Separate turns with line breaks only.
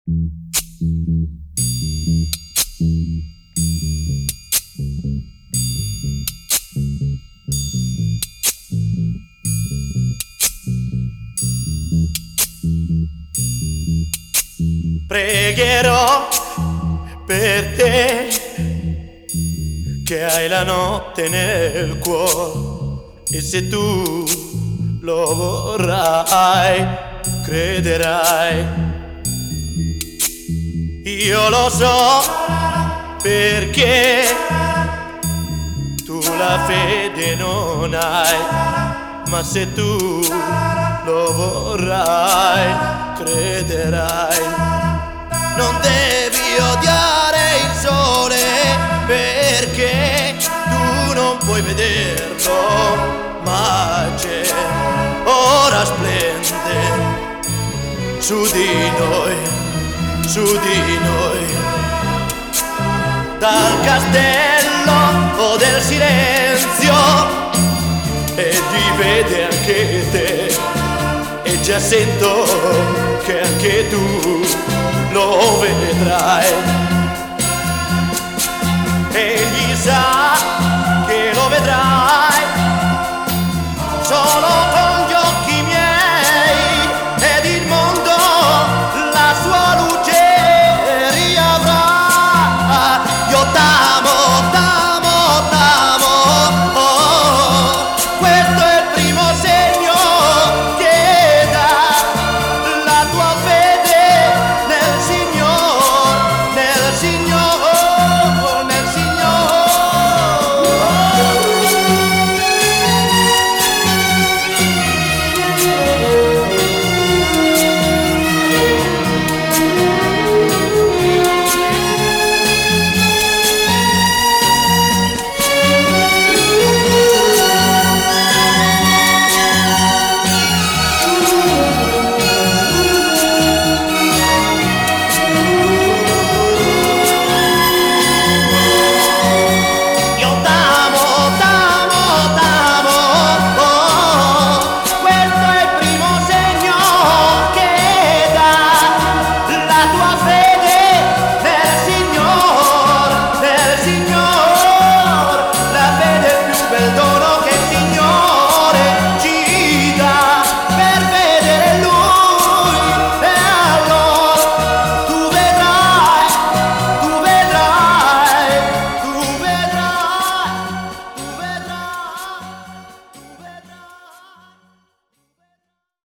Pregherò per te che hai la notte nel cuore, e se tu lo vorrai, crederai. Io lo so perché tu la fede non hai, ma se tu lo vorrai, crederai. Non devi odiare il sole perché tu non puoi vederlo, ma c'è, ora splende su di noi, su di noi. Dal castello del silenzio e ti vede anche te, e già sento che anche tu